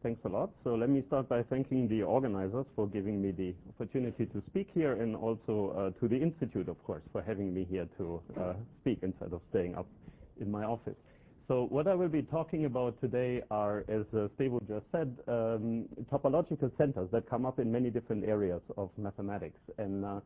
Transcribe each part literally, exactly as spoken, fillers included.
Thanks a lot. So let me start by thanking the organizers for giving me the opportunity to speak here, and also uh, to the Institute, of course, for having me here to uh, speak instead of staying up in my office. So what I will be talking about today are, as uh, Stevo just said, um, topological centers that come up in many different areas of mathematics. And uh,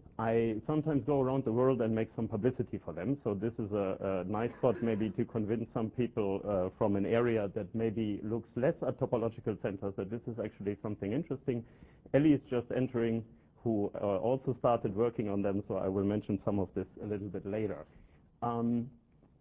I sometimes go around the world and make some publicity for them. So this is a, a nice spot maybe to convince some people uh, from an area that maybe looks less at topological centers that this is actually something interesting. Ellie is just entering, who uh, also started working on them, so I will mention some of this a little bit later. Um,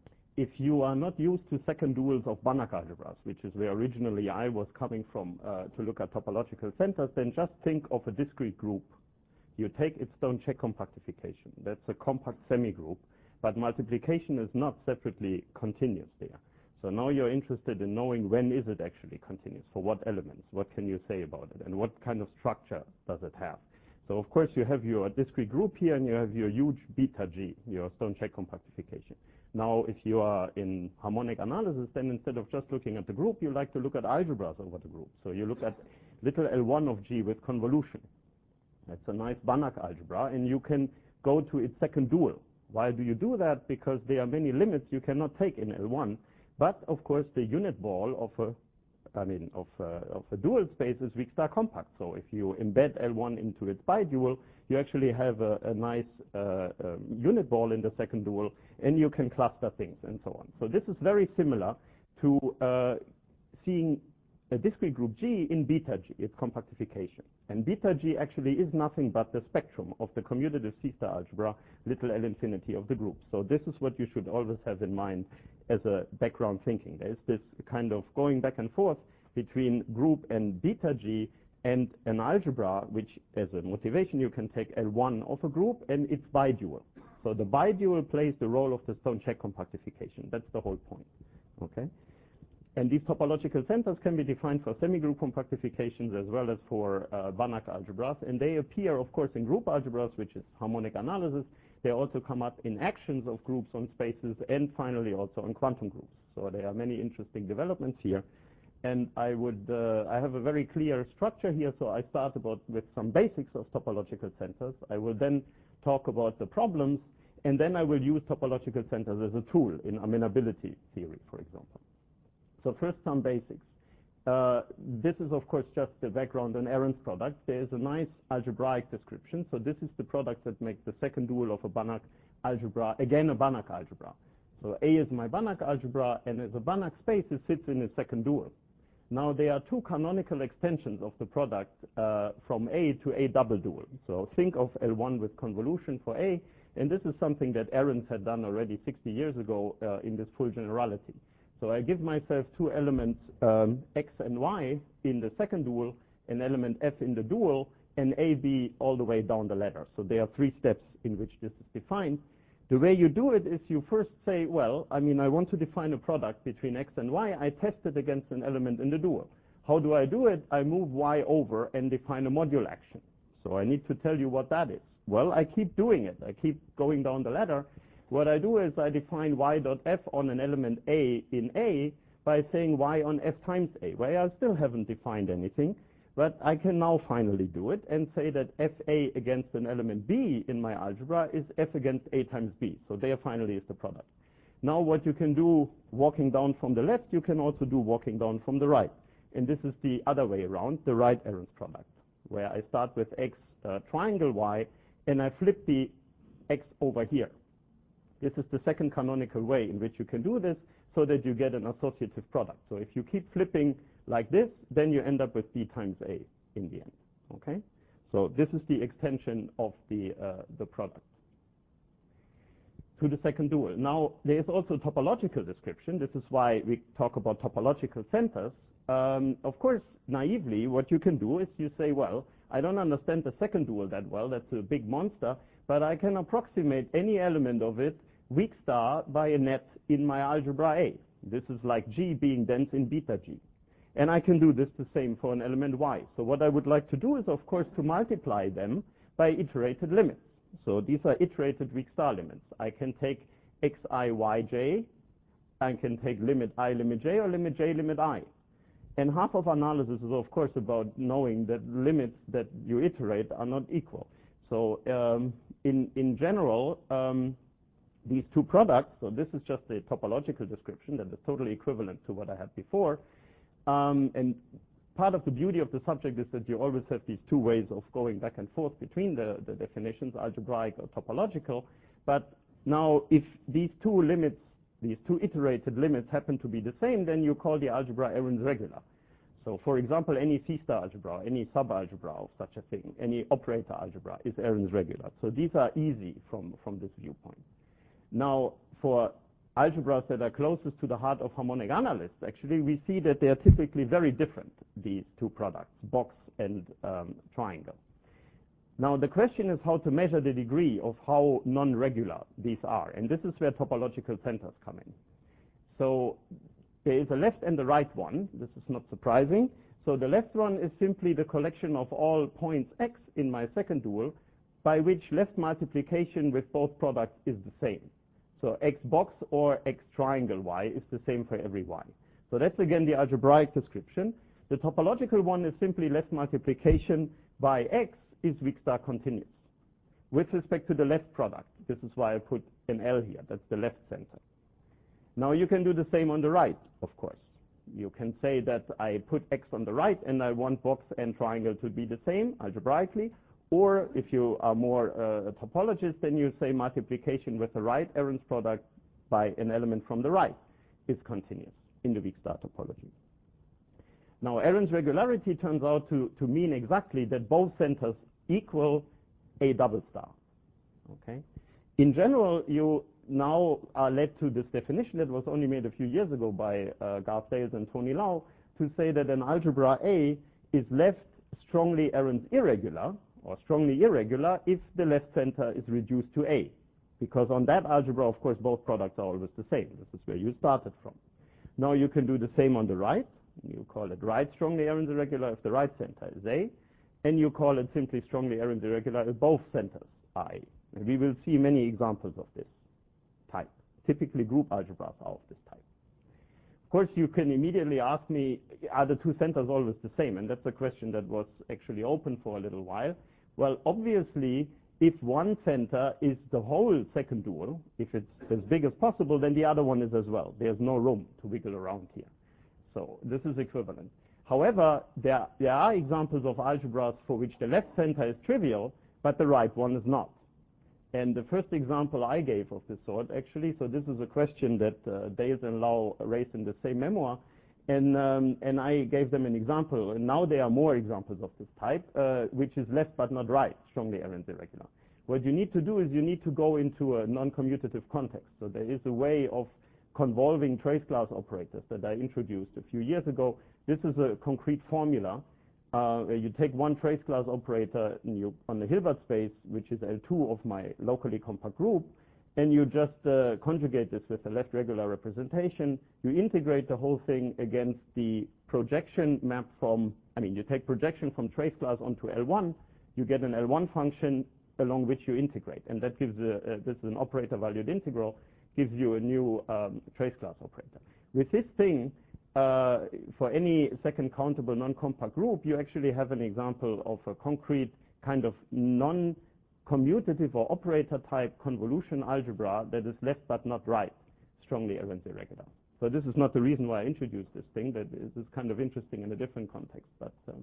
if you are not used to second duals of Banach algebras, which is where originally I was coming from uh, to look at topological centers, then just think of a discrete group. You take its Stone-Check compactification. That's a compact semigroup, but multiplication is not separately continuous there. So now you're interested in knowing when is it actually continuous, for what elements, what can you say about it, and what kind of structure does it have. So of course you have your discrete group here, and you have your huge beta G, your Stone-Check compactification. Now if you are in harmonic analysis, then instead of just looking at the group, you like to look at algebras over the group. So you look at little L one of G with convolution. That's a nice Banach algebra, and you can go to its second dual. Why do you do that? Because there are many limits you cannot take in L one, but of course the unit ball of a, I mean, of a, of a dual space is weak star compact. So if you embed L one into its bidual, you actually have a, a nice uh, um, unit ball in the second dual, and you can cluster things and so on. So this is very similar to uh, seeing a discrete group G in beta G, its compactification. And beta G actually is nothing but the spectrum of the commutative C-star algebra, little L infinity of the group. So this is what you should always have in mind as a background thinking. There's this kind of going back and forth between group and beta G and an algebra, which as a motivation you can take L one of a group and its bidual. So the bidual plays the role of the Stone-Check compactification. That's the whole point. Okay? And these topological centers can be defined for semigroup compactifications as well as for uh, Banach algebras. And they appear, of course, in group algebras, which is harmonic analysis. They also come up in actions of groups on spaces, and finally also on quantum groups. So there are many interesting developments here. And I would, uh, I have a very clear structure here. So I start about with some basics of topological centers. I will then talk about the problems, and then I will use topological centers as a tool in amenability theory, for example. So first, some basics. Uh, this is, of course, just the background on Aaron's product. There is a nice algebraic description. So this is the product that makes the second dual of a Banach algebra, again, a Banach algebra. So A is my Banach algebra, and as a Banach space, it sits in its second dual. Now, there are two canonical extensions of the product uh, from A to A double dual. So think of L one with convolution for A, and this is something that Aaron had done already sixty years ago uh, in this full generality. So I give myself two elements, um, x and y, in the second dual, an element f in the dual, and a, b all the way down the ladder. So there are three steps in which this is defined. The way you do it is you first say, well, I mean, I want to define a product between x and y. I test it against an element in the dual. How do I do it? I move y over and define a module action. So I need to tell you what that is. Well, I keep doing it. I keep going down the ladder. What I do is I define y dot f on an element A in A by saying y on f times A, where I still haven't defined anything, but I can now finally do it and say that fa against an element B in my algebra is f against A times B. So there finally is the product. Now what you can do walking down from the left, you can also do walking down from the right. And this is the other way around, the right Aaron's product, where I start with x uh, triangle y, and I flip the x over here. This is the second canonical way in which you can do this, so that you get an associative product. So if you keep flipping like this, then you end up with B times A in the end. Okay? So this is the extension of the, uh, the product to the second dual. Now, there is also topological description. This is why we talk about topological centers. Um, of course, naively, what you can do is you say, well, I don't understand the second dual that well. That's a big monster. But I can approximate any element of it weak star by a net in my algebra A. This is like G being dense in beta G. And I can do this the same for an element Y. So what I would like to do is, of course, to multiply them by iterated limits. So these are iterated weak star limits. I can take xi, yj. I can take limit I, limit j, or limit j, limit I. And half of analysis is, of course, about knowing that limits that you iterate are not equal. So um, in, in general, um, these two products, so this is just a topological description that is totally equivalent to what I had before. Um, and part of the beauty of the subject is that you always have these two ways of going back and forth between the, the definitions, algebraic or topological. But now, if these two limits, these two iterated limits happen to be the same, then you call the algebra Arens regular. So, for example, any C-star algebra, any subalgebra of such a thing, any operator algebra is Arens regular. So these are easy from, from this viewpoint. Now, for algebras that are closest to the heart of harmonic analysts, actually, we see that they are typically very different, these two products, box and um, triangle. Now, the question is how to measure the degree of how non-regular these are. And this is where topological centers come in. So there is a left and a right one. This is not surprising. So the left one is simply the collection of all points x in my second dual, by which left multiplication with both products is the same. So x box or x triangle y is the same for every y. So that's again the algebraic description. The topological one is simply left multiplication by x is weak star continuous. With respect to the left product, this is why I put an L here. That's the left center. Now you can do the same on the right, of course. You can say that I put x on the right and I want box and triangle to be the same algebraically. Or if you are more uh, a topologist, then you say multiplication with the right Arens product by an element from the right is continuous in the weak star topology. Now, Arens regularity turns out to, to mean exactly that both centers equal a double star. Okay? In general, you now are led to this definition that was only made a few years ago by uh, Garth Dales and Tony Lau to say that an algebra A is left strongly Arens irregular, or strongly irregular, if the left center is reduced to A. Because on that algebra, of course, both products are always the same. This is where you started from. Now you can do the same on the right. You call it right strongly Arens irregular if the right center is A. And you call it simply strongly Arens irregular if both centers are A. And we will see many examples of this type. Typically, group algebras are of this type. Of course, you can immediately ask me, are the two centers always the same? And that's a question that was actually open for a little while. Well, obviously, if one center is the whole second dual, if it's as big as possible, then the other one is as well. There's no room to wiggle around here. So this is equivalent. However, there, there are examples of algebras for which the left center is trivial, but the right one is not. And the first example I gave of this sort, actually, so this is a question that uh, Dales and Lau raised in the same memoir, and, um, and I gave them an example. And now there are more examples of this type, uh, which is left but not right, strongly Arens irregular. What you need to do is you need to go into a non-commutative context. So there is a way of convolving trace class operators that I introduced a few years ago. This is a concrete formula. Uh, you take one trace class operator and you, on the Hilbert space, which is L two of my locally compact group, and you just uh, conjugate this with a left regular representation. You integrate the whole thing against the projection map from, I mean, you take projection from trace class onto L one, you get an L one function along which you integrate, and that gives a, uh, this is an operator valued integral, gives you a new um, trace class operator. With this thing, Uh, for any second countable non-compact group, you actually have an example of a concrete kind of non-commutative or operator type convolution algebra that is left but not right, strongly Arens irregular. So this is not the reason why I introduced this thing. That is, is kind of interesting in a different context. But um,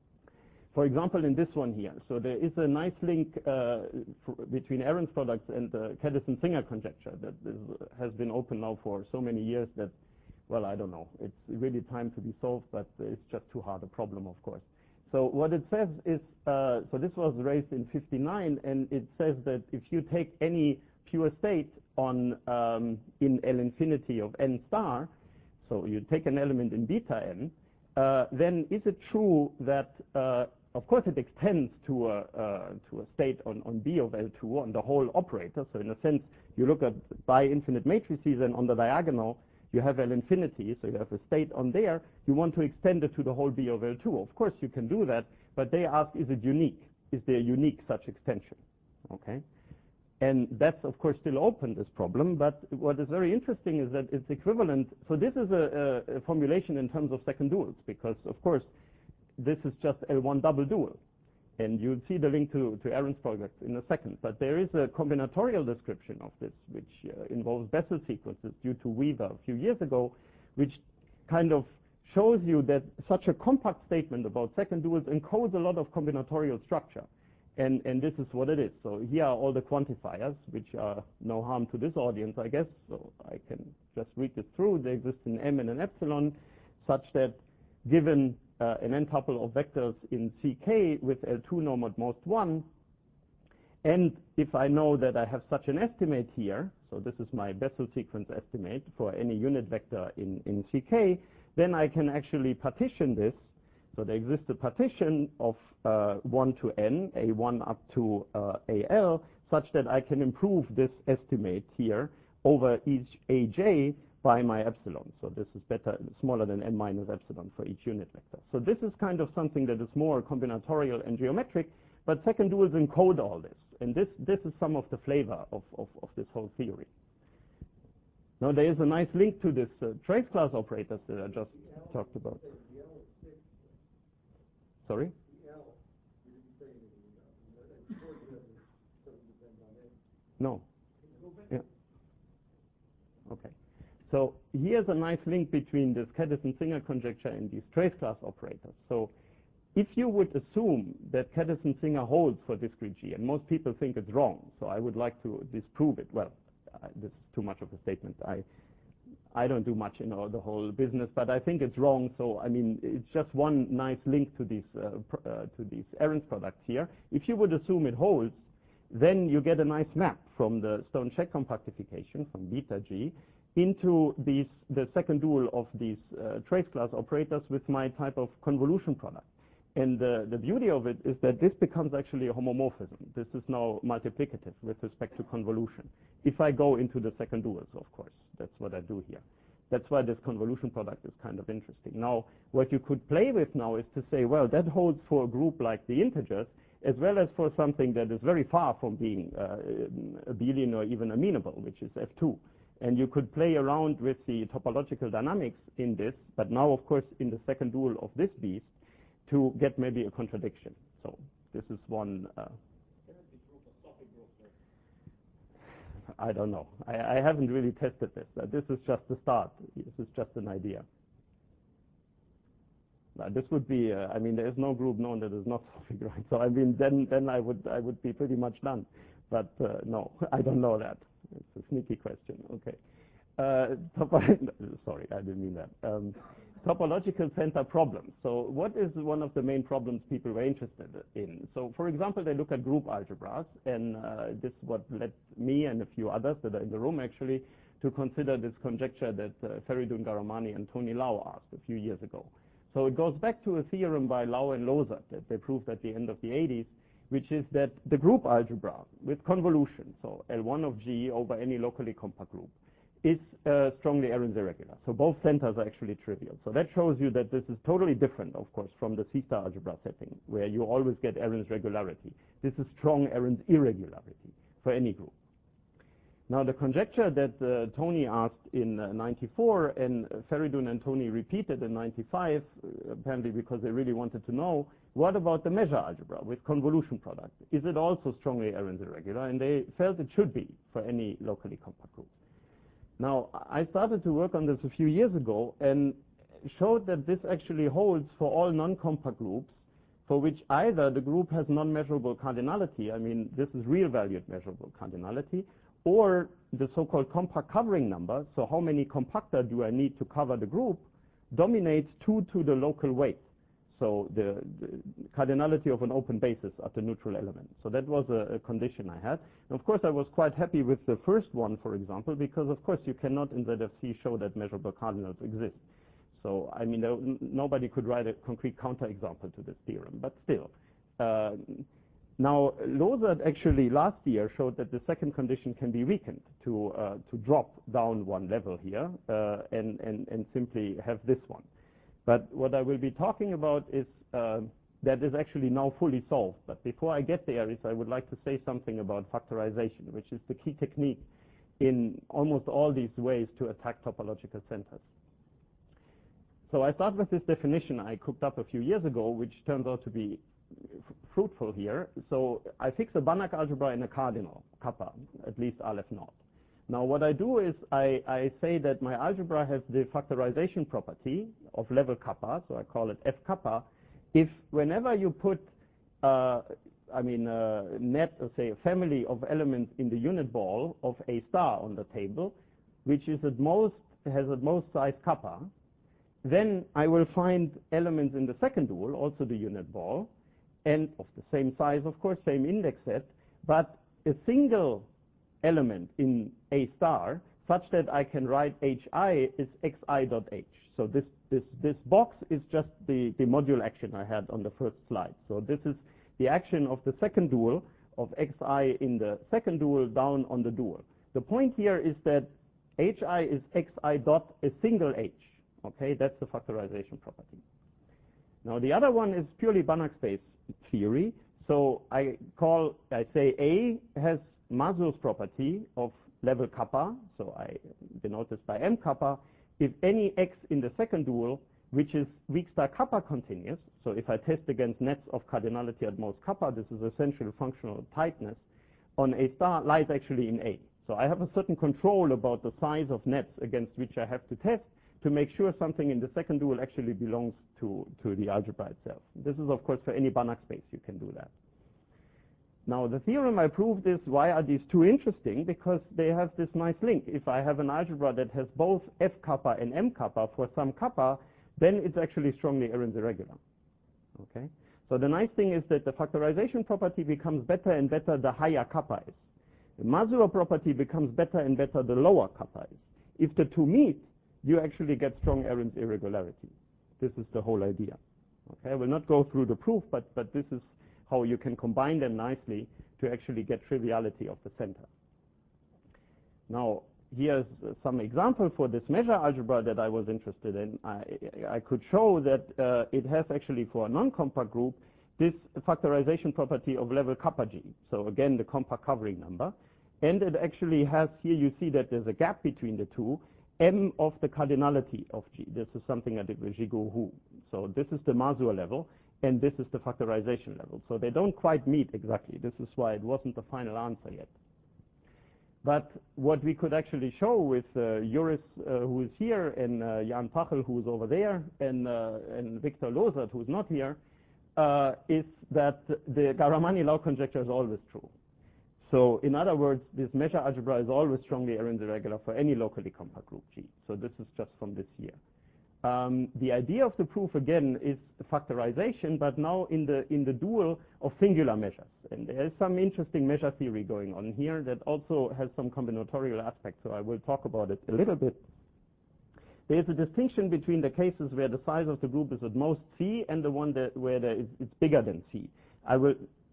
for example, in this one here, so there is a nice link uh, between Arens products and the Cadison-Singer conjecture that is, has been open now for so many years that, well, I don't know. It's really time to be solved, but it's just too hard a problem, of course. So what it says is, uh, so this was raised in fifty-nine, and it says that if you take any pure state on um, in L infinity of n star, so you take an element in beta n, uh, then is it true that, uh, of course, it extends to a, uh, to a state on, on B of L two on the whole operator. So in a sense, you look at bi-infinite matrices, and on the diagonal, you have L infinity, so you have a state on there. You want to extend it to the whole B of L two. Of course, you can do that, but they ask, is it unique? Is there a unique such extension? Okay. And that's, of course, still open, this problem. But what is very interesting is that it's equivalent. So this is a, a, a formulation in terms of second duals, because, of course, this is just L one double dual. And you'll see the link to, to Aaron's product in a second. But there is a combinatorial description of this, which uh, involves Bessel sequences due to Weaver a few years ago, which kind of shows you that such a compact statement about second duals encodes a lot of combinatorial structure. And, and this is what it is. So here are all the quantifiers, which are no harm to this audience, I guess. So I can just read this through. They exist in M and an epsilon, such that given uh, an n-tuple of vectors in C K with L two norm at most one, and if I know that I have such an estimate here, so this is my Bessel sequence estimate for any unit vector in, in C K, then I can actually partition this. So there exists a partition of uh, one to n, A one up to uh, A L, such that I can improve this estimate here over each A J by my epsilon. So this is better, smaller than n minus epsilon for each unit vector. So this is kind of something that is more combinatorial and geometric, but second duals encode all this. And this, this is some of the flavor of, of, of this whole theory. Now there is a nice link to this uh, trace class operators that I just talked about. Sorry? No. Yeah. Okay. So here's a nice link between this Caddison-Singer conjecture and these trace class operators. So if you would assume that Caddison-Singer holds for discrete G, and most people think it's wrong, so I would like to disprove it. Well, uh, this is too much of a statement. I I don't do much in you know, the whole business, but I think it's wrong. So I mean, it's just one nice link to these uh, pr uh, to these Aaron's products here. If you would assume it holds, then you get a nice map from the Stone-Check compactification from beta G into these the second dual of these uh, trace class operators with my type of convolution product. And uh, the beauty of it is that this becomes actually a homomorphism. This is now multiplicative with respect to convolution. If I go into the second duals, of course, that's what I do here. That's why this convolution product is kind of interesting. Now, what you could play with now is to say, well, that holds for a group like the integers, as well as for something that is very far from being uh, abelian or even amenable, which is F two. And you could play around with the topological dynamics in this, but now, of course, in the second dual of this beast, to get maybe a contradiction. So this is one. Uh, I don't know. I, I haven't really tested this. Uh, this is just the start. This is just an idea. Uh, this would be. Uh, I mean, there is no group known that is not solving, right? So I mean, then then I would I would be pretty much done. But uh, no, I don't know that. It's a sneaky question. Okay. Uh, sorry, I didn't mean that. Um, topological center problems. So what is one of the main problems people were interested in? So for example, they look at group algebras, and uh, this is what led me and a few others that are in the room actually to consider this conjecture that uh, Feridun Garamani and Tony Lau asked a few years ago. So it goes back to a theorem by Lau and Lozert that they proved at the end of the eighties, which is that the group algebra with convolution, so L one of G over any locally compact group, is uh, strongly Aaron's irregular. So both centers are actually trivial. So that shows you that this is totally different, of course, from the C-star algebra setting, where you always get Aaron's regularity. This is strong Aaron's irregularity for any group. Now, the conjecture that uh, Tony asked in uh, ninety-four and uh, Feridun and Tony repeated in ninety-five, uh, apparently because they really wanted to know, what about the measure algebra with convolution product? Is it also strongly Aaron's irregular? And they felt it should be for any locally compact group. Now, I started to work on this a few years ago and showed that this actually holds for all non-compact groups for which either the group has non-measurable cardinality, I mean, this is real-valued measurable cardinality, or the so-called compact covering number, so how many compactor do I need to cover the group, dominates two to the local weight. So the, the cardinality of an open basis at the neutral element. So that was a, a condition I had. And of course, I was quite happy with the first one, for example, because of course you cannot in Z F C show that measurable cardinals exist. So I mean, there, nobody could write a concrete counterexample to this theorem, but still. Uh, now, Lozert actually last year showed that the second condition can be weakened to uh, to drop down one level here uh, and, and, and simply have this one. But what I will be talking about is uh, that is actually now fully solved. But before I get there, is I would like to say something about factorization, which is the key technique in almost all these ways to attack topological centers. So I start with this definition I cooked up a few years ago, which turns out to be fruitful here. So I fix a Banach algebra in a cardinal, kappa, at least Aleph naught. Now what I do is I, I say that my algebra has the factorization property of level kappa, so I call it F kappa, if whenever you put, uh, I mean, uh, net, uh, say, a family of elements in the unit ball of A star on the table, which is at most, has at most size kappa, then I will find elements in the second dual, also the unit ball, and of the same size, of course, same index set, but a single element in A star such that I can write Hi is xi dot h. So this, this, this box is just the, the module action I had on the first slide. So this is the action of the second dual of xi in the second dual down on the dual. The point here is that Hi is xi dot a single h. Okay, that's the factorization property. Now the other one is purely Banach space theory. So I call, I say A has Mazur's property of level kappa, so I denote this by M kappa, if any x in the second dual, which is weak star kappa continuous, so if I test against nets of cardinality at most kappa, this is essentially functional tightness, on A star lies actually in A. So I have a certain control about the size of nets against which I have to test to make sure something in the second dual actually belongs to, to the algebra itself. This is, of course, for any Banach space, you can do that. Now, the theorem I proved is, why are these two interesting? Because they have this nice link. If I have an algebra that has both F kappa and M kappa for some kappa, then it's actually strongly Arens irregular. Okay? So the nice thing is that the factorization property becomes better and better the higher kappa is. The Mazur property becomes better and better the lower kappa is. If the two meet, you actually get strong Arens irregularity. This is the whole idea. Okay? I will not go through the proof, but, but this is how you can combine them nicely to actually get triviality of the center. Now, here's some example for this measure algebra that I was interested in. I, I could show that uh, it has actually, for a non-compact group, this factorization property of level kappa g. So again, the compact covering number. And it actually has, here you see that there's a gap between the two, M of the cardinality of G. This is something I did with Gigot Hu. So this is the Mazur level, and this is the factorization level. So they don't quite meet exactly. This is why it wasn't the final answer yet. But what we could actually show with uh, Joris, uh, who is here, and uh, Jan Pachel, who is over there, and, uh, and Victor Losert, who is not here, uh, is that the Garamani-Lau conjecture is always true. So in other words, this measure algebra is always strongly Arens irregular for any locally compact group G. So this is just from this year. Um, the idea of the proof, again, is factorization, but now in the, in the dual of singular measures. And there is some interesting measure theory going on here that also has some combinatorial aspects, so I will talk about it a little bit. There is a distinction between the cases where the size of the group is at most C and the one that, where there is, it's bigger than C. I will...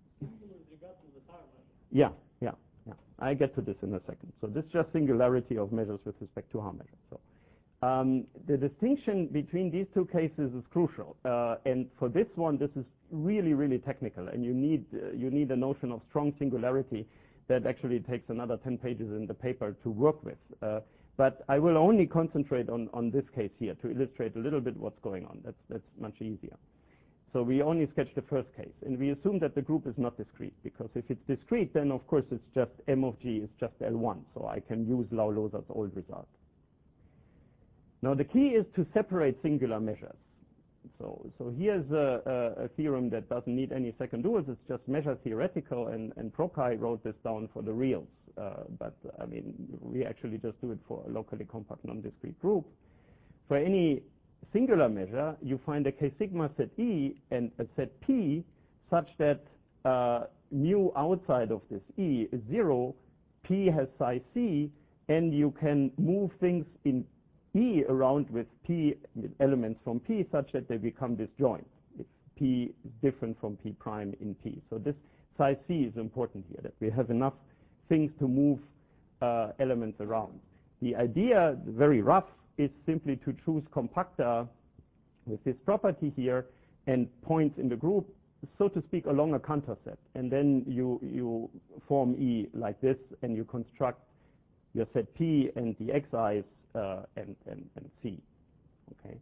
Yeah, yeah, yeah. I get to this in a second. So this is just singularity of measures with respect to Haar measures. So. Um, the distinction between these two cases is crucial, uh, and for this one, this is really, really technical, and you need uh, you need a notion of strong singularity that actually takes another ten pages in the paper to work with. Uh, but I will only concentrate on on this case here to illustrate a little bit what's going on. That's that's much easier. So we only sketch the first case, and we assume that the group is not discrete, because if it's discrete, then of course it's just M of G is just L one, so I can use Lau-Losert's old result. Now the key is to separate singular measures. So, so here's a, a, a theorem that doesn't need any second duals. It's just measure theoretical, and, and Prokai wrote this down for the reals. Uh, but I mean, we actually just do it for a locally compact non-discrete group. For any singular measure, you find a K sigma set E and a set P such that uh, mu outside of this E is zero, P has size C, and you can move things in E around with P with elements from P such that they become disjoint if P is different from P prime in P. So this size C is important here, that we have enough things to move uh, elements around. The idea, very rough, is simply to choose compacta with this property here and points in the group so to speak, along a Cantor set. And then you, you form E like this, and you construct your set P and the xi's uh, and, and, and C. Okay.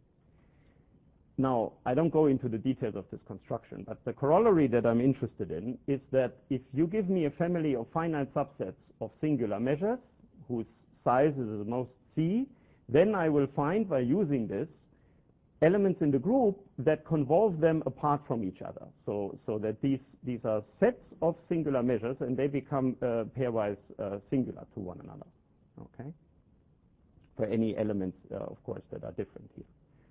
Now, I don't go into the details of this construction, but the corollary that I'm interested in is that if you give me a family of finite subsets of singular measures, whose size is the most C, then I will find, by using this, elements in the group that convolve them apart from each other. So, so that these, these are sets of singular measures, and they become uh, pairwise uh, singular to one another. Okay? For any elements, uh, of course, that are different here.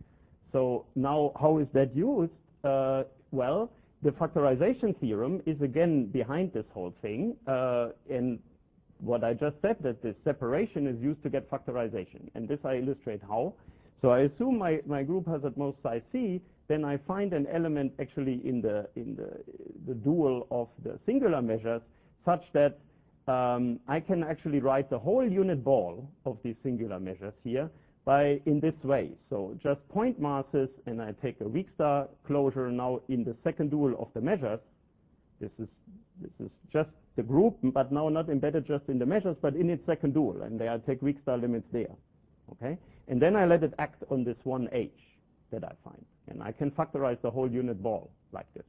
So now, how is that used? Uh, well, the factorization theorem is again behind this whole thing. Uh, and what I just said, that this separation is used to get factorization. And this I illustrate how. So I assume my, my group has at most size C, then I find an element actually in the, in the, the dual of the singular measures such that um, I can actually write the whole unit ball of these singular measures here by in this way. So just point masses, and I take a weak star closure now in the second dual of the measures. This is, this is just the group, but now not embedded just in the measures, but in its second dual, and there I take weak star limits there. Okay? And then I let it act on this one H that I find. And I can factorize the whole unit ball like this.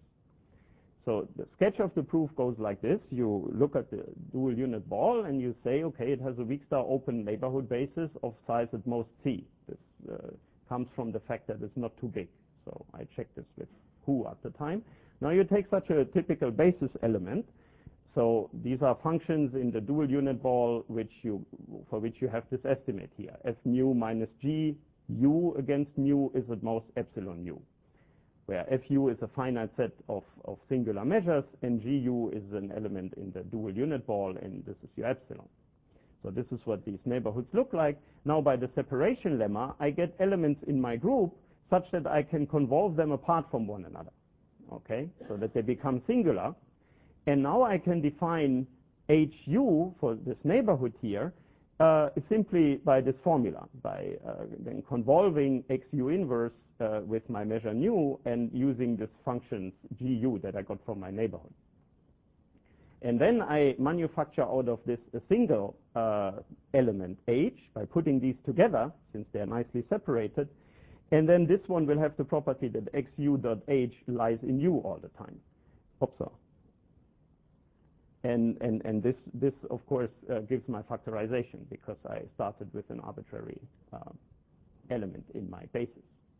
So the sketch of the proof goes like this. You look at the dual unit ball and you say, okay, it has a weak star open neighborhood basis of size at most C. This uh, comes from the fact that it's not too big. So I checked this with who at the time. Now you take such a typical basis element. So these are functions in the dual unit ball which you, for which you have this estimate here. F mu minus G U against mu is at most epsilon mu, where F U is a finite set of, of singular measures, and G U is an element in the dual unit ball, and this is your epsilon. So this is what these neighborhoods look like. Now by the separation lemma, I get elements in my group such that I can convolve them apart from one another, okay, so that they become singular. And now I can define H U for this neighborhood here uh, simply by this formula, by uh, then convolving X U inverse uh, with my measure nu and using this function G U that I got from my neighborhood. And then I manufacture out of this a single uh, element H by putting these together, since they're nicely separated. And then this one will have the property that X U dot H lies in U all the time. Upsa. And, and, and this, this, of course, uh, gives my factorization because I started with an arbitrary uh, element in my basis.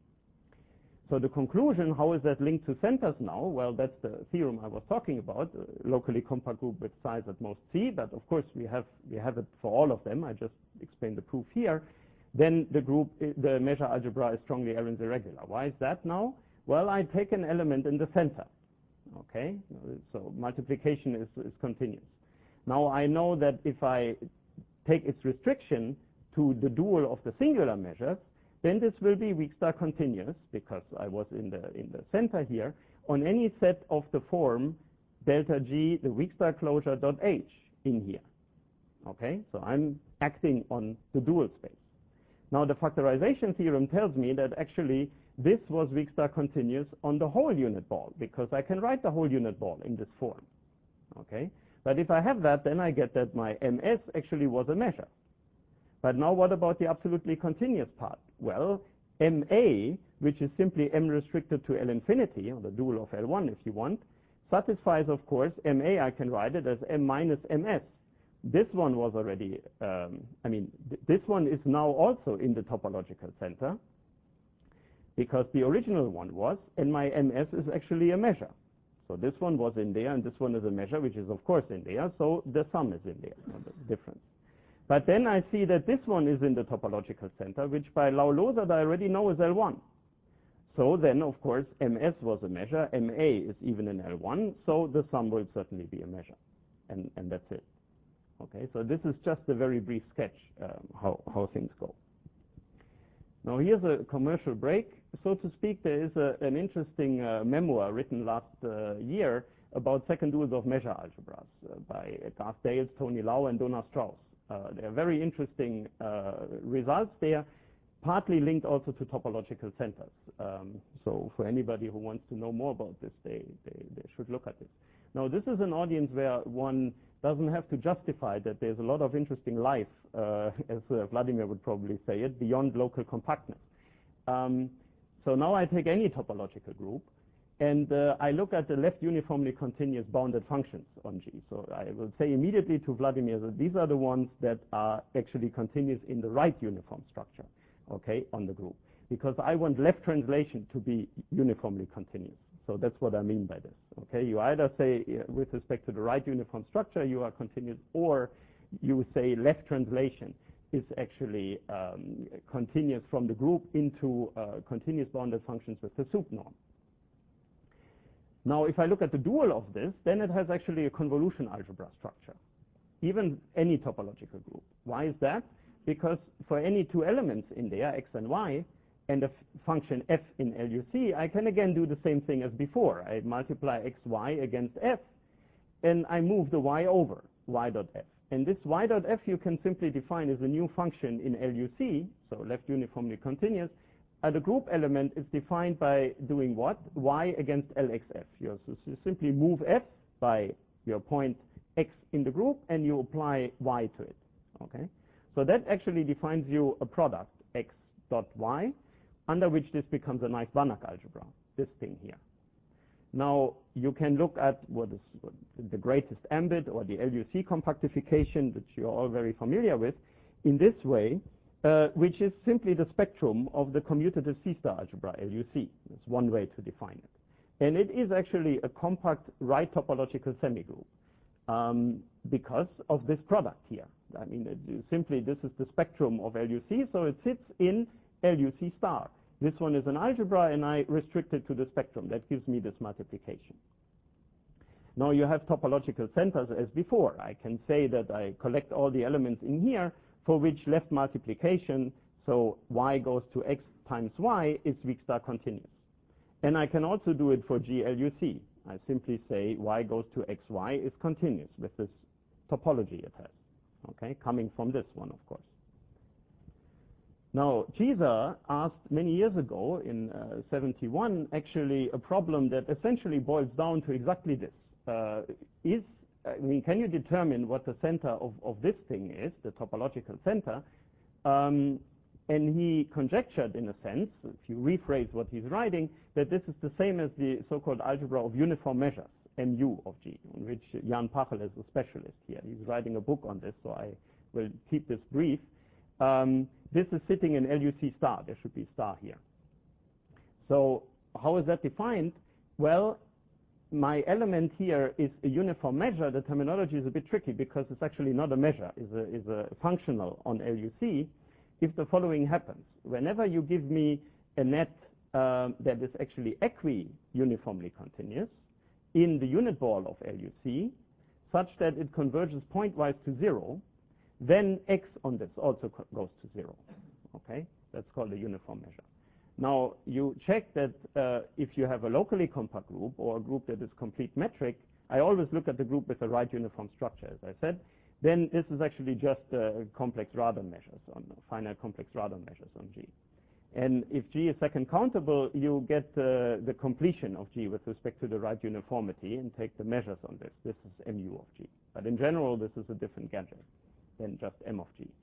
So the conclusion, how is that linked to centers now? Well, that's the theorem I was talking about, a locally compact group with size at most C, but of course we have, we have it for all of them. I just explained the proof here. Then the group, the measure algebra is strongly Arens irregular. Why is that now? Well, I take an element in the center. Okay, so multiplication is, is continuous. Now I know that if I take its restriction to the dual of the singular measures, then this will be weak star continuous because I was in the in the center here on any set of the form delta G, the weak star closure dot H in here. Okay, so I'm acting on the dual space. Now the factorization theorem tells me that actually this was weak star continuous on the whole unit ball because I can write the whole unit ball in this form. Okay? But if I have that, then I get that my M S actually was a measure. But now what about the absolutely continuous part? Well, M A, which is simply M restricted to L infinity, or the dual of L one if you want, satisfies, of course, M A, I can write it as M minus M S. This one was already, um, I mean, th this one is now also in the topological center, because the original one was, and my M S is actually a measure. So this one was in there, and this one is a measure, which is of course in there, so the sum is in there, no, the difference. But then I see that this one is in the topological center, which by Law-Lozad I already know is L one. So then, of course, M S was a measure, M A is even in L one, so the sum will certainly be a measure. And, and that's it. Okay, so this is just a very brief sketch um, how, how things go. Now here's a commercial break. So to speak, there is a, an interesting uh, memoir written last uh, year about second duals of measure algebras uh, by Garth Dales, Tony Lau, and Donna Strauss. Uh, there are very interesting uh, results there, partly linked also to topological centers. Um, so for anybody who wants to know more about this, they, they, they should look at this. Now, this is an audience where one doesn't have to justify that there's a lot of interesting life, uh, as uh, Vladimir would probably say it, beyond local compactness. Um, so now I take any topological group, and uh, I look at the left uniformly continuous bounded functions on G. So I will say immediately to Vladimir that these are the ones that are actually continuous in the right uniform structure, okay, on the group. Because I want left translation to be uniformly continuous. So that's what I mean by this, okay? You either say, uh, with respect to the right uniform structure, you are continuous, or you say left translation is actually um, continuous from the group into uh, continuous bounded functions with the soup norm. Now, if I look at the dual of this, then it has actually a convolution algebra structure, even any topological group. Why is that? Because for any two elements in there, x and y, and a function f in L U C, I can again do the same thing as before. I multiply x, y against f, and I move the y over, y dot f. And this y dot f you can simply define as a new function in L U C, so left uniformly continuous. Uh, the group element is defined by doing what? Y against L X F. You, so you simply move f by your point x in the group, and you apply y to it. Okay? So that actually defines you a product, x dot y, under which this becomes a nice Banach algebra, this thing here. Now, you can look at what is the greatest ambit, or the L U C compactification, which you're all very familiar with, in this way, uh, which is simply the spectrum of the commutative C-star algebra, L U C. That's one way to define it. And it is actually a compact right topological semigroup um, because of this product here. I mean, it, simply, this is the spectrum of L U C, so it sits in L U C star. This one is an algebra, and I restrict it to the spectrum. That gives me this multiplication. Now you have topological centers as before. I can say that I collect all the elements in here for which left multiplication, so y goes to x times y, is weak star continuous. And I can also do it for G L U C. I simply say y goes to xy is continuous with this topology it has, okay, coming from this one, of course. Now, Giza asked many years ago, in uh, seventy-one, actually a problem that essentially boils down to exactly this. Uh, is, I mean, can you determine what the center of, of this thing is, the topological center? Um, and he conjectured, in a sense, if you rephrase what he's writing, that this is the same as the so-called algebra of uniform measures, M U of G, on which Jan Pachel is a specialist here. He's writing a book on this, so I will keep this brief. Um, this is sitting in L U C star. There should be star here. So how is that defined? Well, my element here is a uniform measure. The terminology is a bit tricky because it's actually not a measure. It's a, it's a functional on L U C. If the following happens, whenever you give me a net um, that is actually equi-uniformly continuous in the unit ball of L U C, such that it converges pointwise to zero, then x on this also goes to zero. Okay? That's called a uniform measure. Now, you check that uh, if you have a locally compact group or a group that is complete metric, I always look at the group with the right uniform structure, as I said, then this is actually just uh, complex Radon measures, on finite complex Radon measures on G. And if G is second countable, you get uh, the completion of G with respect to the right uniformity and take the measures on this. This is M U of G. But in general, this is a different gadget than just M of G.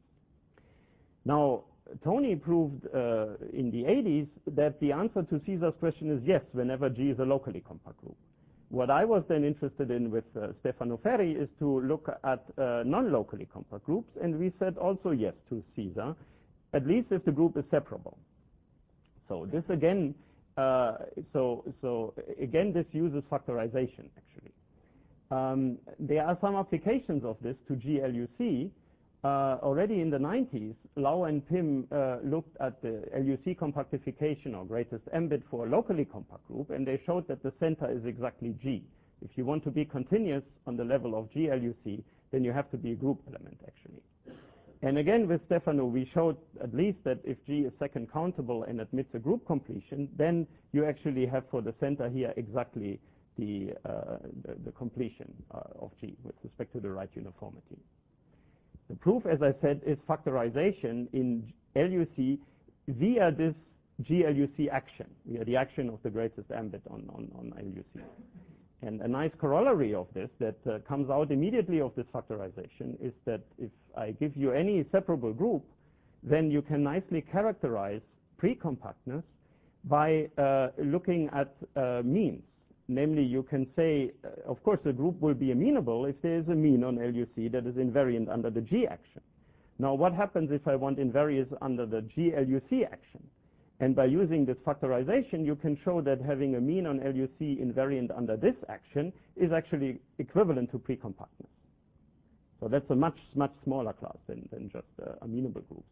Now, Tony proved uh, in the eighties that the answer to Caesar's question is yes, whenever G is a locally compact group. What I was then interested in with uh, Stefano Ferri is to look at uh, non-locally compact groups, and we said also yes to Caesar, at least if the group is separable. So this again, uh, so so again, this uses factorization actually. Um, there are some applications of this to G L U C. Uh, already in the nineties, Lau and Pim uh, looked at the L U C compactification or greatest ambit for a locally compact group, and they showed that the center is exactly G. If you want to be continuous on the level of G L U C, then you have to be a group element actually. And again, with Stefano, we showed at least that if G is second countable and admits a group completion, then you actually have for the center here exactly the, uh, the, the completion uh, of G with respect to the right uniformity. The proof, as I said, is factorization in L U C via this G L U C action, via the action of the greatest ambit on, on, on L U C. And a nice corollary of this that uh, comes out immediately of this factorization is that if I give you any separable group, then you can nicely characterize precompactness by uh, looking at uh, means. Namely, you can say, uh, of course, a group will be amenable if there is a mean on L U C that is invariant under the G action. Now, what happens if I want invariance under the G L U C action? And by using this factorization, you can show that having a mean on L U C invariant under this action is actually equivalent to precompactness. So that's a much, much smaller class than, than just uh, amenable groups.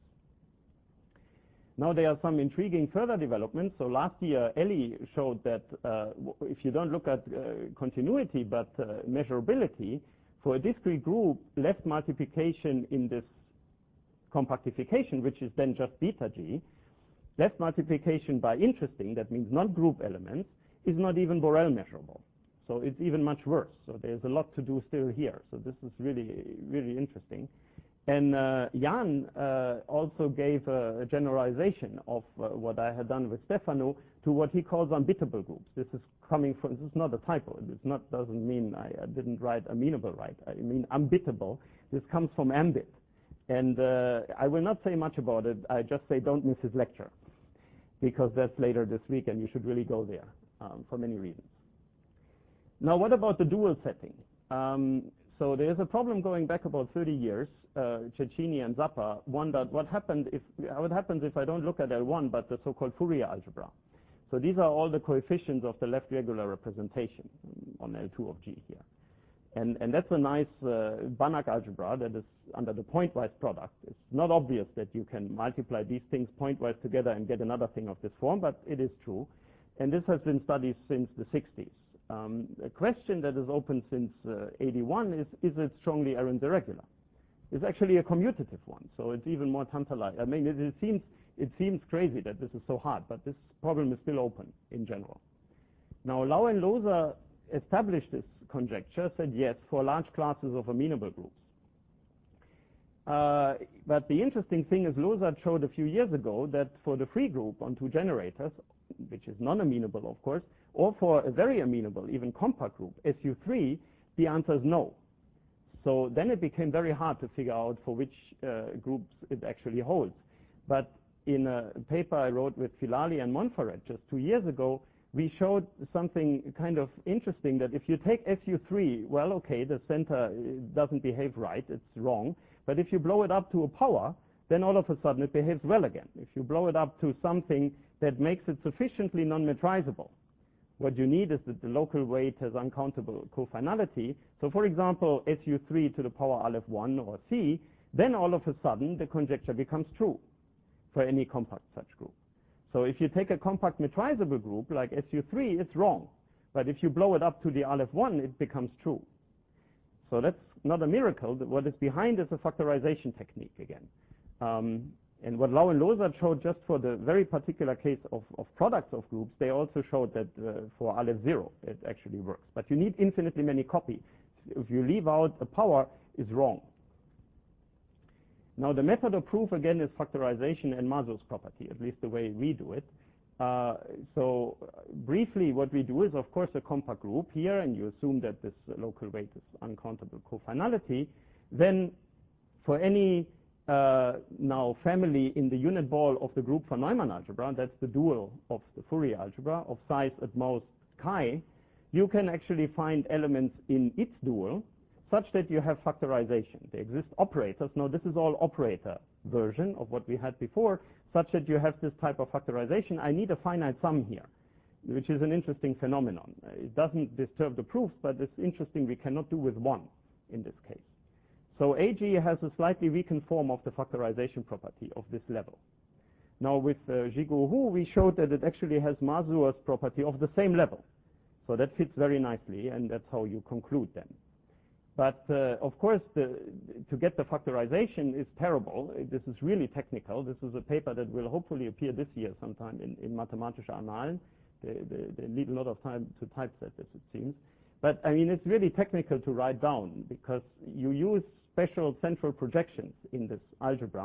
Now there are some intriguing further developments. So last year, Ellie showed that uh, if you don't look at uh, continuity but uh, measurability, for a discrete group, left multiplication in this compactification, which is then just beta G, left multiplication by interesting, that means non-group elements, is not even Borel measurable. So it's even much worse. So there's a lot to do still here. So this is really, really interesting. And uh, Jan uh, also gave a, a generalization of uh, what I had done with Stefano to what he calls unbittable groups. This is coming from, this is not a typo. This not, doesn't mean I, I didn't write amenable right. I mean unbittable. This comes from ambit. And uh, I will not say much about it. I just say don't miss his lecture, because that's later this week and you should really go there um, for many reasons. Now, what about the dual setting? Um, so there's a problem going back about thirty years. Uh, Cecchini and Zappa wondered what happened if what happens if I don't look at L one but the so-called Fourier algebra. So these are all the coefficients of the left regular representation on L two of G here. And, and that's a nice uh, Banach algebra that is under the pointwise product. It's not obvious that you can multiply these things pointwise together and get another thing of this form, but it is true. And this has been studied since the sixties. Um, a question that is open since uh, eighty-one is, is it strongly Arens irregular? It's actually a commutative one, so it's even more tantalizing. I mean, it, it, seems, it seems crazy that this is so hard, but this problem is still open in general. Now, Lau and Loza established this conjecture, said yes for large classes of amenable groups. Uh, but the interesting thing is Loza showed a few years ago that for the free group on two generators, which is non-amenable of course, or for a very amenable, even compact group, S U three, the answer is no. So then it became very hard to figure out for which uh, groups it actually holds. But in a paper I wrote with Filali and Monferret just two years ago, we showed something kind of interesting, that if you take S U three, well, okay, the center doesn't behave right, it's wrong, but if you blow it up to a power, then all of a sudden it behaves well again. If you blow it up to something that makes it sufficiently non-metrizable, what you need is that the local weight has uncountable cofinality. So for example, S U three to the power Aleph one or C, then all of a sudden the conjecture becomes true for any compact such group. So if you take a compact metrizable group like S U three, it's wrong. But if you blow it up to the Aleph one, it becomes true. So that's not a miracle. What is behind is a factorization technique again. Um, and what Lau and Loza showed just for the very particular case of, of products of groups, they also showed that uh, for Aleph zero, it actually works. But you need infinitely many copies. If you leave out a power, it's wrong. Now, the method of proof, again, is factorization and Mazur's property, at least the way we do it. Uh, so uh, briefly, what we do is, of course, a compact group here, and you assume that this uh, local weight is uncountable cofinality. Then for any uh, now family in the unit ball of the group von Neumann algebra, that's the dual of the Fourier algebra, of size at most chi, you can actually find elements in its dual such that you have factorization. There exist operators. Now, this is all operator version of what we had before, such that you have this type of factorization. I need a finite sum here, which is an interesting phenomenon. It doesn't disturb the proofs, but it's interesting we cannot do with one in this case. So A G has a slightly weakened form of the factorization property of this level. Now, with uh, Gigot Hu, we showed that it actually has Mazur's property of the same level. So that fits very nicely, and that's how you conclude them. But uh, of course, the, to get the factorization is terrible. This is really technical. This is a paper that will hopefully appear this year sometime in, in Mathematische Annalen. They, they, they need a lot of time to typeset this, it seems. But I mean, it's really technical to write down, because you use special central projections in this algebra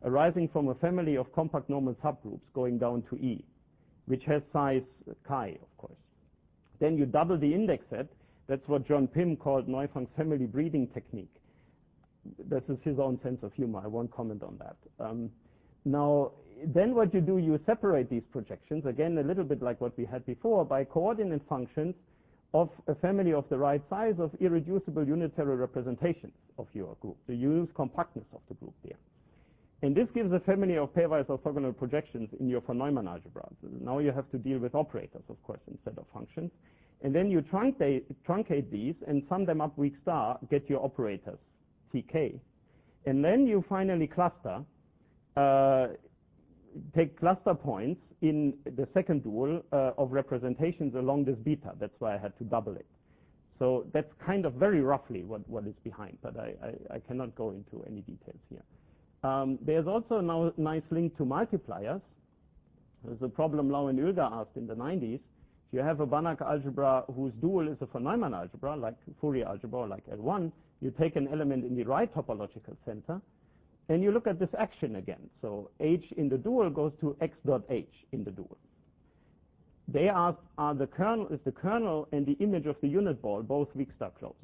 arising from a family of compact normal subgroups going down to E, which has size chi, of course. Then you double the index set. That's what John Pym called Neufang's family breeding technique. This is his own sense of humor. I won't comment on that. Um, now, then what you do, you separate these projections, again, a little bit like what we had before, by coordinate functions of a family of the right size of irreducible unitary representations of your group. So you use compactness of the group there. And this gives a family of pairwise orthogonal projections in your von Neumann algebra. So now you have to deal with operators, of course, instead of functions. And then you truncate, truncate these and sum them up weak star, get your operators, T K. And then you finally cluster, uh, take cluster points in the second dual uh, of representations along this beta. That's why I had to double it. So that's kind of very roughly what, what is behind, but I, I, I cannot go into any details here. Um, there's also a now nice link to multipliers. There's a problem Lau and Oelger asked in the nineties. If you have a Banach algebra whose dual is a von Neumann algebra, like Fourier algebra or like L one, you take an element in the right topological center, and you look at this action again. So H in the dual goes to X dot H in the dual. They asked, are the kernel, is the kernel and the image of the unit ball both weak star closed?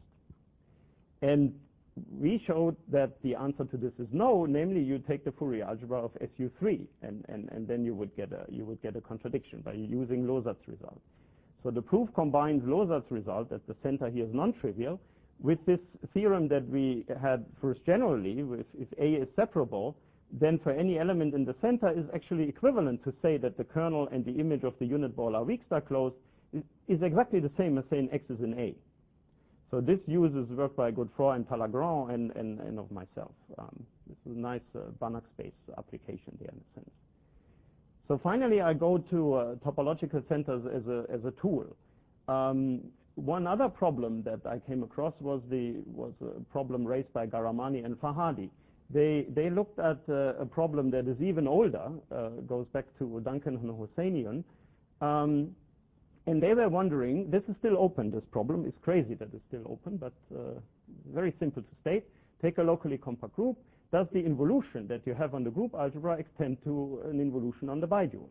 And we showed that the answer to this is no, namely you take the Fourier algebra of S U three, and, and, and then you would get a you would get a contradiction by using Losat's result. So the proof combines Losat's result at the center here is non-trivial with this theorem that we had first generally, with if A is separable, then for any element in the center is actually equivalent to say that the kernel and the image of the unit ball are weak star closed is, is exactly the same as saying X is in A. So this uses work by Godefroy and Talagrand and, and, and of myself. Um, this is a nice uh, Banach space application there in a sense. So finally, I go to uh, topological centers as a, as a tool. Um, one other problem that I came across was, the, was a problem raised by Garamani and Fahadi. They, they looked at uh, a problem that is even older, uh, goes back to Duncan and Hosseinian. Um, And they were wondering, this is still open, this problem. It's crazy that it's still open, but uh, very simple to state. Take a locally compact group. Does the involution that you have on the group algebra extend to an involution on the bidual?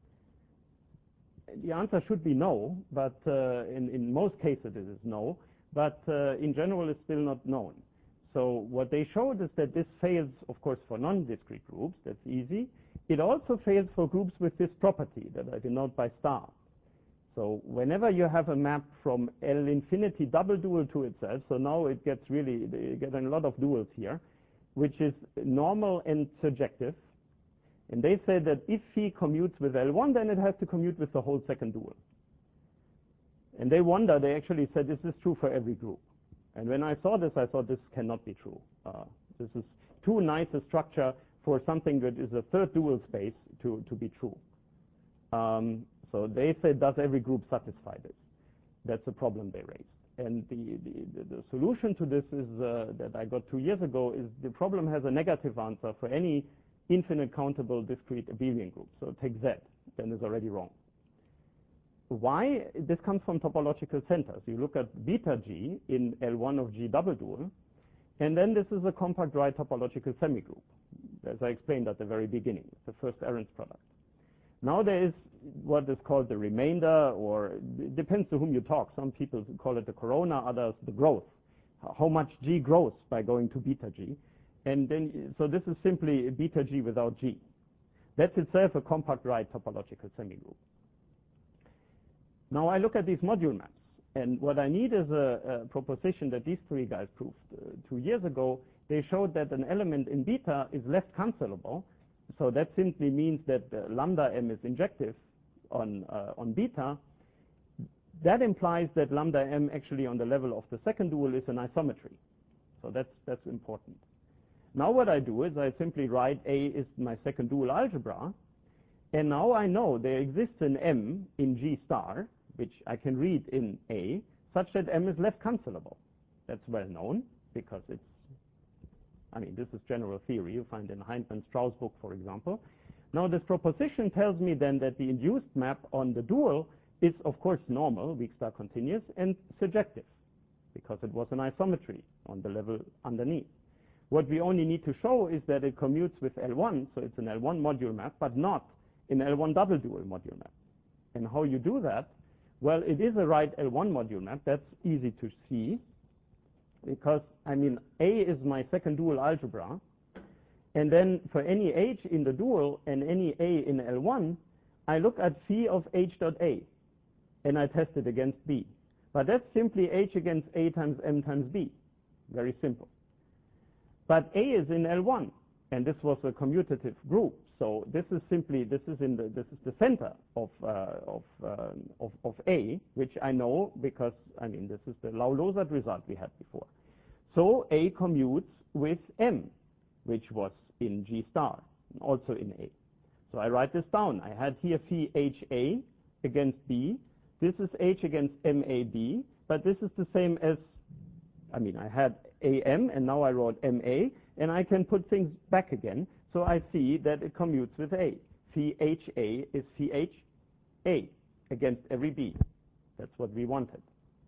The answer should be no, but uh, in, in most cases it is no, but uh, in general it's still not known. So what they showed is that this fails, of course, for non-discrete groups. That's easy. It also fails for groups with this property that I denote by star. So whenever you have a map from L infinity double dual to itself, so now it gets really, you get a lot of duals here, which is normal and surjective. And they say that if phi commutes with L one, then it has to commute with the whole second dual. And they wonder, they actually said, is this true for every group? And when I saw this, I thought this cannot be true. Uh, this is too nice a structure for something that is a third dual space to, to be true. Um, So they said, does every group satisfy this? That's a problem they raised. And the, the, the solution to this is uh, that I got two years ago is the problem has a negative answer for any infinite countable discrete abelian group. So take Z, then it's already wrong. Why? This comes from topological centers. You look at beta G in L one of G double dual, and then this is a compact right topological semigroup, as I explained at the very beginning, the first Arens product. Now there is what is called the remainder, or it depends to whom you talk. Some people call it the corona, others the growth. How much G grows by going to beta G. And then, so this is simply beta G without G. That's itself a compact right topological semigroup. Now I look at these module maps, and what I need is a, a proposition that these three guys proved uh, two years ago. They showed that an element in beta is left cancelable. So that simply means that uh, lambda m is injective on, uh, on beta. That implies that lambda m actually on the level of the second dual is an isometry. So that's, that's important. Now what I do is I simply write A is my second dual algebra. And now I know there exists an m in G star, which I can read in A, such that m is left cancelable. That's well known because it's I mean, this is general theory. You find in Hindman Strauss book, for example. Now, this proposition tells me then that the induced map on the dual is, of course, normal, weak star continuous, and surjective, because it was an isometry on the level underneath. What we only need to show is that it commutes with L one, so it's an L one module map, but not an L one double dual module map. And how you do that? Well, it is a right L one module map. That's easy to see because, I mean, A is my second dual algebra. And then for any H in the dual and any A in L one, I look at phi of H dot A and I test it against B. But that's simply H against A times M times B. Very simple. But A is in L one, and this was a commutative group. So this is simply, this is in the, this is the center of, uh, of, uh, of, of A, which I know because, I mean, this is the Lau-Lozat result we had before. So A commutes with M, which was in G star, also in A. So I write this down. I had here phi H A against B. This is H against M A B, but this is the same as, I mean, I had A M, and now I wrote M A, and I can put things back again. So I see that it commutes with A. Phi H A is phi H A against every B. That's what we wanted.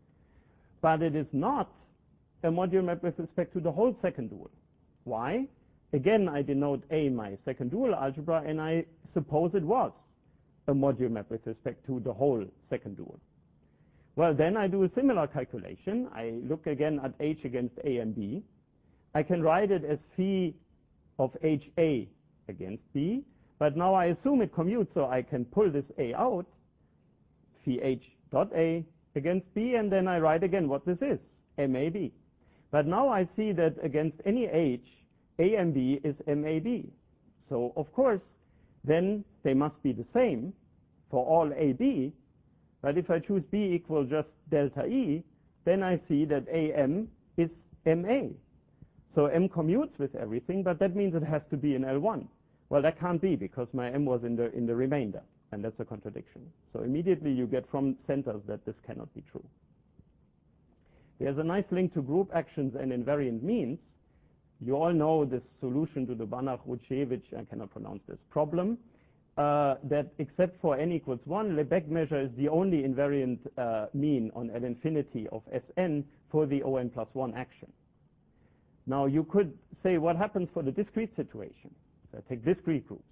But it is not a module map with respect to the whole second dual. Why? Again, I denote A my second dual algebra, and I suppose it was a module map with respect to the whole second dual. Well, then I do a similar calculation. I look again at H against A and B. I can write it as phi of H A against B, but now I assume it commutes, so I can pull this A out, phi H dot A against B, and then I write again what this is, M A B. But now I see that against any H, A and B is M A B. So, of course, then they must be the same for all A B, but if I choose B equal just delta E, then I see that A M is M A. So M commutes with everything, but that means it has to be in L one. Well, that can't be because my M was in the, in the remainder, and that's a contradiction. So immediately you get from centers that this cannot be true. There's a nice link to group actions and invariant means. You all know this solution to the Banach-Rutschewitsch, I cannot pronounce this, problem, uh, that except for n equals one, Lebesgue measure is the only invariant uh, mean on L infinity of Sn for the O n plus one action. Now you could say what happens for the discrete situation. So I take discrete groups.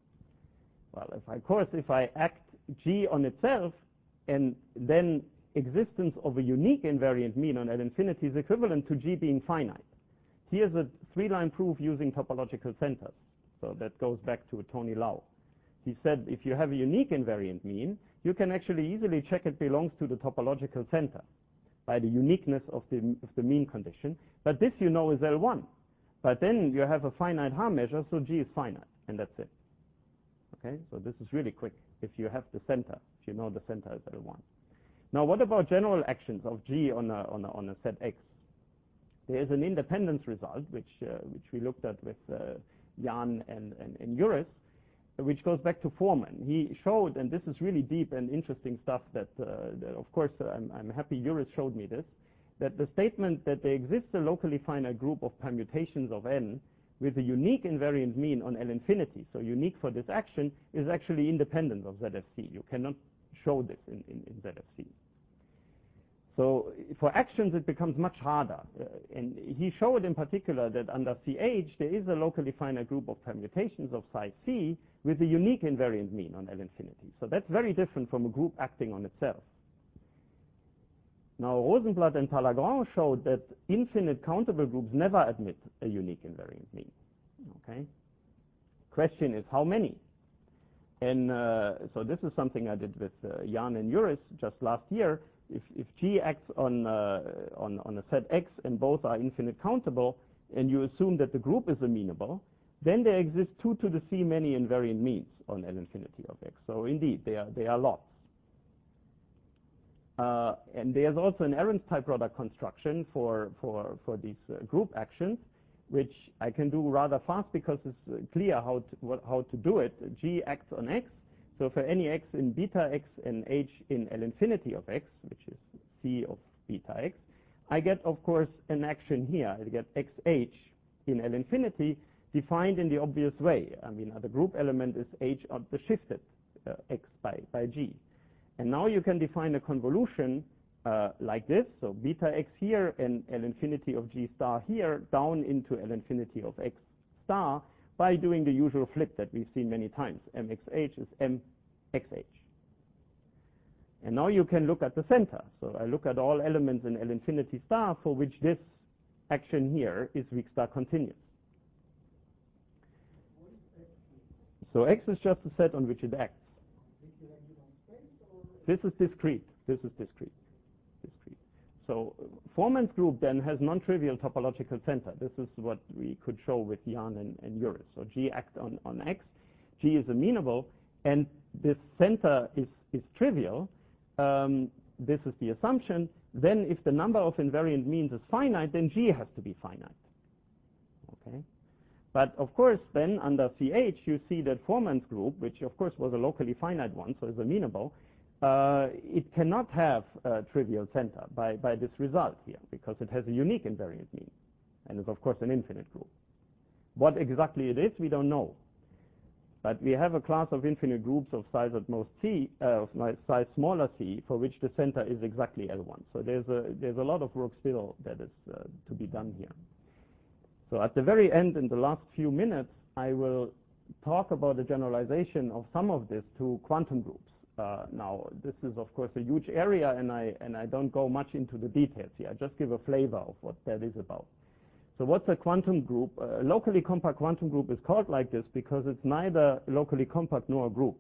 Well, if I, of course, if I act G on itself and then existence of a unique invariant mean on L infinity is equivalent to G being finite. Here's a three-line proof using topological centers. So that goes back to Tony Lau. He said if you have a unique invariant mean, you can actually easily check it belongs to the topological center by the uniqueness of the, of the mean condition. But this you know is L one. But then you have a finite harm measure, so G is finite, and that's it. Okay, so this is really quick if you have the center, if you know the center is L one. Now what about general actions of G on a, on a, on a set X? There is an independence result, which, uh, which we looked at with uh, Jan and, and, and Juris, which goes back to Foreman. He showed, and this is really deep and interesting stuff that, uh, that of course, uh, I'm, I'm happy Juris showed me this, that the statement that there exists a locally finite group of permutations of n with a unique invariant mean on L infinity, so unique for this action, is actually independent of Z F C. You cannot show this in, in, in Z F C. So for actions, it becomes much harder. Uh, and he showed in particular that under C H, there is a locally finite group of permutations of psi C with a unique invariant mean on L infinity. So that's very different from a group acting on itself. Now, Rosenblatt and Talagrand showed that infinite countable groups never admit a unique invariant mean. Okay? Question is how many? And uh, so this is something I did with uh, Jan and Juris just last year. If, if G acts on, uh, on, on a set X and both are infinite countable, and you assume that the group is amenable, then there exist two to the C many invariant means on L infinity of X. So indeed, they are, they are lots. Uh, and there's also an Arens type product construction for, for, for these uh, group actions, which I can do rather fast because it's uh, clear how to, what, how to do it. G acts on X. So for any X in beta X and H in L infinity of X, which is C of beta X, I get, of course, an action here. I get X H in L infinity defined in the obvious way. I mean, the group element is H of the shifted uh, X by, by G. And now you can define a convolution uh, like this, so beta x here and L infinity of G star here down into L infinity of X star by doing the usual flip that we've seen many times. M X H is M X H. And now you can look at the center. So I look at all elements in L infinity star for which this action here is weak star continuous. So X is just a set on which it acts. This is discrete. This is discrete. Discrete. So Foreman's group then has non-trivial topological center. This is what we could show with Jahn and, and Juris. So G acts on, on X. G is amenable, and this center is, is trivial. Um, this is the assumption. Then if the number of invariant means is finite, then G has to be finite. Okay? But of course, then under C H, you see that Foreman's group, which of course was a locally finite one, so is amenable, uh, it cannot have a trivial center by, by this result here, because it has a unique invariant mean, and is of course an infinite group. What exactly it is, we don't know. But we have a class of infinite groups of size at most C, uh, of size smaller c, for which the center is exactly L one. So there's a, there's a lot of work still that is uh, to be done here. So at the very end, in the last few minutes, I will talk about the generalization of some of this to quantum groups. Uh, now, this is, of course, a huge area, and I, and I don't go much into the details here. I just give a flavor of what that is about. So what's a quantum group? A locally compact quantum group is called like this because it's neither locally compact nor a group.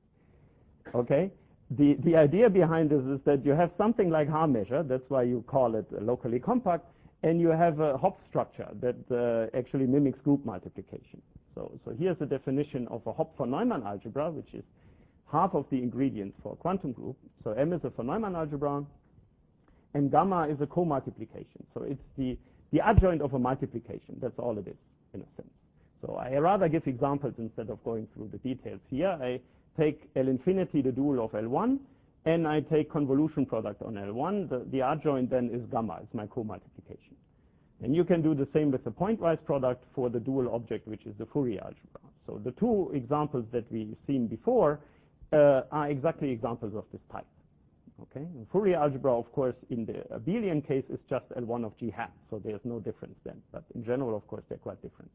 Okay? The, the idea behind this is that you have something like Haar measure. That's why you call it locally compact. And you have a Hopf structure that uh, actually mimics group multiplication. So, so here's a definition of a Hopf von Neumann algebra, which is half of the ingredients for a quantum group. So M is a von Neumann algebra, and gamma is a co-multiplication. So it's the, the adjoint of a multiplication. That's all it is, in a sense. So I rather give examples instead of going through the details here. I take L infinity, the dual of L one, and I take convolution product on L one. The, the adjoint then is gamma. It's my co-multiplication. And you can do the same with the pointwise product for the dual object, which is the Fourier algebra. So the two examples that we've seen before uh, are exactly examples of this type. Okay? The Fourier algebra, of course, in the abelian case is just L one of G hat. So there's no difference then. But in general, of course, they're quite different.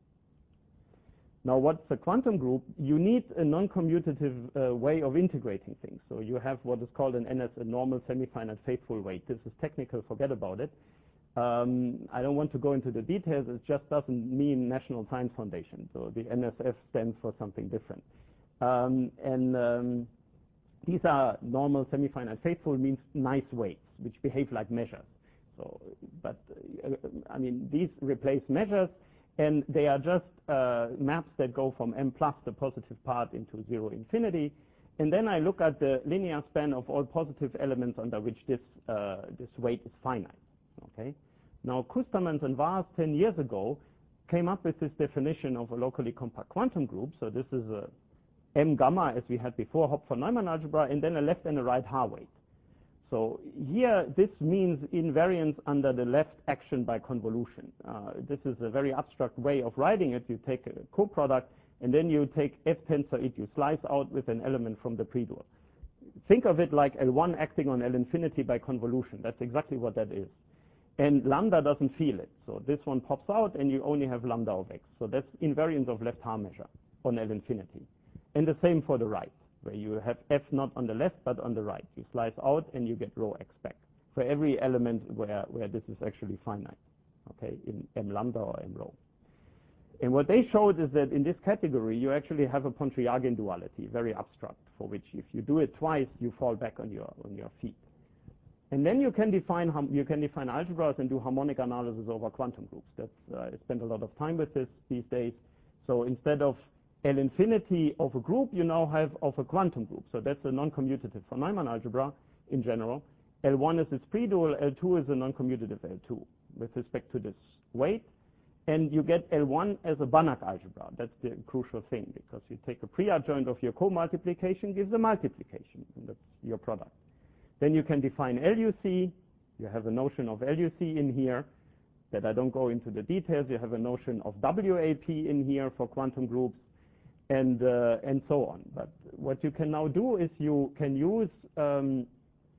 Now, what's a quantum group? You need a non-commutative uh, way of integrating things. So you have what is called an N S, a normal semi-finite faithful weight. This is technical, forget about it. Um, I don't want to go into the details. It just doesn't mean National Science Foundation. So the N S F stands for something different. Um, and um, these are normal semi-finite faithful means nice weights, which behave like measures. So, but uh, I mean, these replace measures. And they are just uh, maps that go from M plus, the positive part, into zero infinity. And then I look at the linear span of all positive elements under which this, uh, this weight is finite. Okay? Now, Kustermans and Vars ten years ago came up with this definition of a locally compact quantum group. So this is a M gamma, as we had before, Hopf von Neumann algebra, and then a left and a right Haar weight. So here, this means invariance under the left action by convolution. Uh, this is a very abstract way of writing it. You take a coproduct, and then you take F tensor it. You slice out with an element from the predual. Think of it like L one acting on L infinity by convolution. That's exactly what that is. And lambda doesn't feel it. So this one pops out, and you only have lambda of x. So that's invariance of left Haar measure on L infinity. And the same for the right, where you have F not on the left, but on the right. You slice out, and you get rho x back for every element where, where this is actually finite, okay, in M lambda or M rho. And what they showed is that in this category, you actually have a Pontryagin duality, very abstract, for which if you do it twice, you fall back on your, on your feet. And then you can define, you can define algebras and do harmonic analysis over quantum groups. That's, uh, I spend a lot of time with this these days. So instead of L infinity of a group, you now have of a quantum group. So that's a non-commutative von Neumann algebra in general. L one is its predual, L two is a non-commutative L two with respect to this weight. And you get L one as a Banach algebra. That's the crucial thing, because you take a pre-adjoint of your co-multiplication, gives a multiplication, and that's your product. Then you can define L U C. You have a notion of L U C in here that I don't go into the details. You have a notion of W A P in here for quantum groups. And, uh, and so on. But what you can now do is you can use um,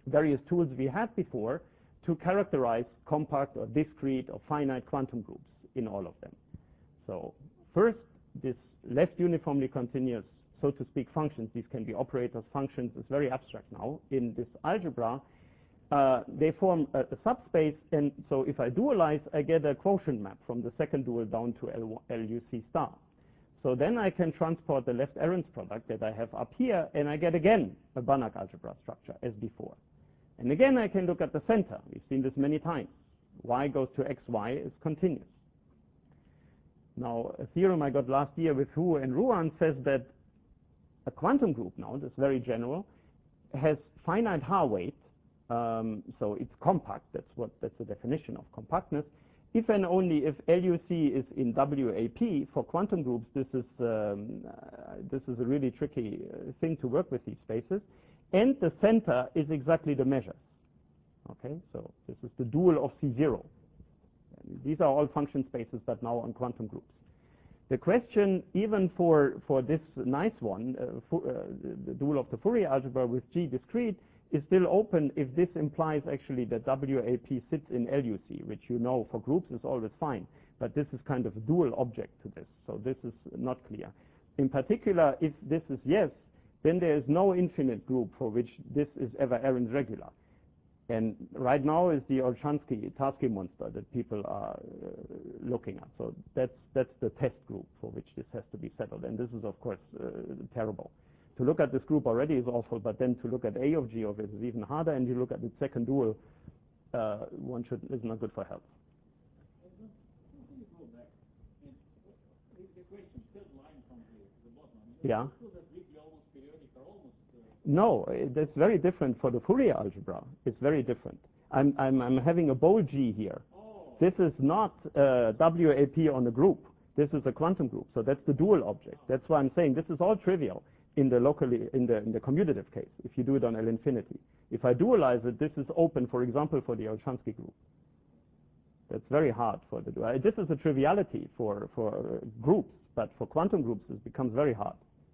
various tools we had before to characterize compact or discrete or finite quantum groups in all of them. So first, this left uniformly continuous, so to speak, functions, these can be operators, functions, it's very abstract now. In this algebra, uh, they form a, a subspace, and so if I dualize, I get a quotient map from the second dual down to L, L U C star. So then I can transport the left Arens product that I have up here, and I get again a Banach algebra structure as before. And again, I can look at the center. We've seen this many times. Y goes to X Y is continuous. Now, a theorem I got last year with Hu and Ruan says that a quantum group now, this very general, has finite Haar weight, um, so it's compact. That's what that's the definition of compactness. If and only if L U C is in W A P for quantum groups, this is um, uh, this is a really tricky uh, thing to work with these spaces. And the center is exactly the measure. Okay, so this is the dual of C zero. And these are all function spaces, but now on quantum groups. The question, even for for this nice one, uh, for, uh, the dual of the Fourier algebra with G discrete, is still open if this implies actually that W A P sits in L U C, which you know for groups is always fine. But this is kind of a dual object to this, so this is not clear. In particular, if this is yes, then there is no infinite group for which this is ever Arens regular. And right now is the Olshansky Tarski monster that people are uh, looking at. So that's that's the test group for which this has to be settled. And this is, of course, uh, terrible. To look at this group already is awful, but then to look at A of G of it is even harder, and you look at the second dual, uh, one should is not good for health. Yeah. No, that's very different for the Fourier algebra. It's very different. I'm, I'm, I'm having a bold G here. Oh. This is not uh, W A P on a group. This is a quantum group. So that's the dual object. That's why I'm saying this is all trivial in the locally in the in the commutative case. If you do it on L infinity, if I dualize it, this is open, for example, for the Olshansky group. That's very hard for the dual. This is a triviality for for uh, groups, but for quantum groups, it becomes very hard.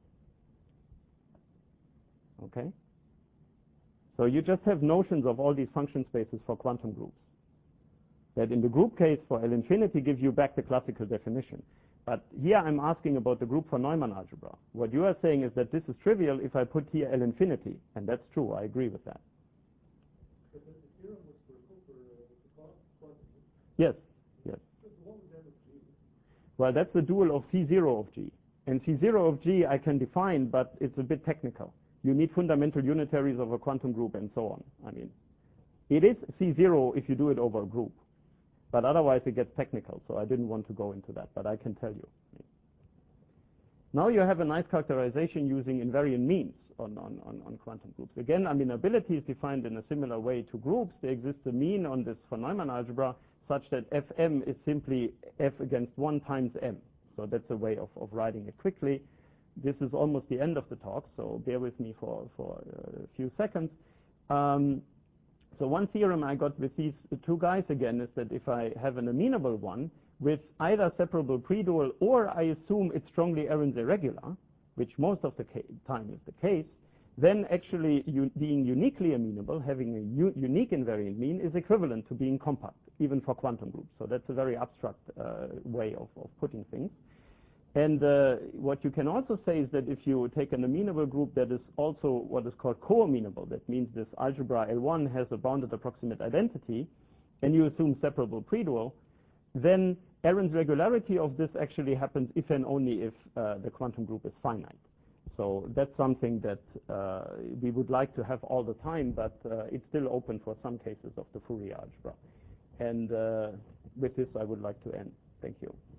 Okay? So you just have notions of all these function spaces for quantum groups. That in the group case for L infinity gives you back the classical definition. But here I'm asking about the group for Neumann algebra. What you are saying is that this is trivial if I put here L infinity, and that's true, I agree with that. But the theorem was for Cooper, quantum. Yes, yes. What was that of G? Well, that's the dual of C zero of G. And C zero of G I can define, but it's a bit technical. You need fundamental unitaries of a quantum group and so on. I mean, it is C zero if you do it over a group. But otherwise it gets technical, so I didn't want to go into that, but I can tell you. Now you have a nice characterization using invariant means on, on, on, on quantum groups. Again, amenability is defined in a similar way to groups. There exists a mean on this von Neumann algebra such that Fm is simply F against one times M. So that's a way of, of writing it quickly. This is almost the end of the talk, so bear with me for, for a few seconds. Um, so one theorem I got with these two guys again is that if I have an amenable one with either separable predual or I assume it's strongly Arens irregular, which most of the time is the case, then actually you, being uniquely amenable, having a u unique invariant mean, is equivalent to being compact, even for quantum groups. So that's a very abstract uh, way of, of putting things. And uh, what you can also say is that if you take an amenable group that is also what is called co-amenable, that means this algebra L one has a bounded approximate identity, and you assume separable predual, then Arens regularity of this actually happens if and only if uh, the quantum group is finite. So that's something that uh, we would like to have all the time, but uh, it's still open for some cases of the Fourier algebra. And uh, with this, I would like to end. Thank you.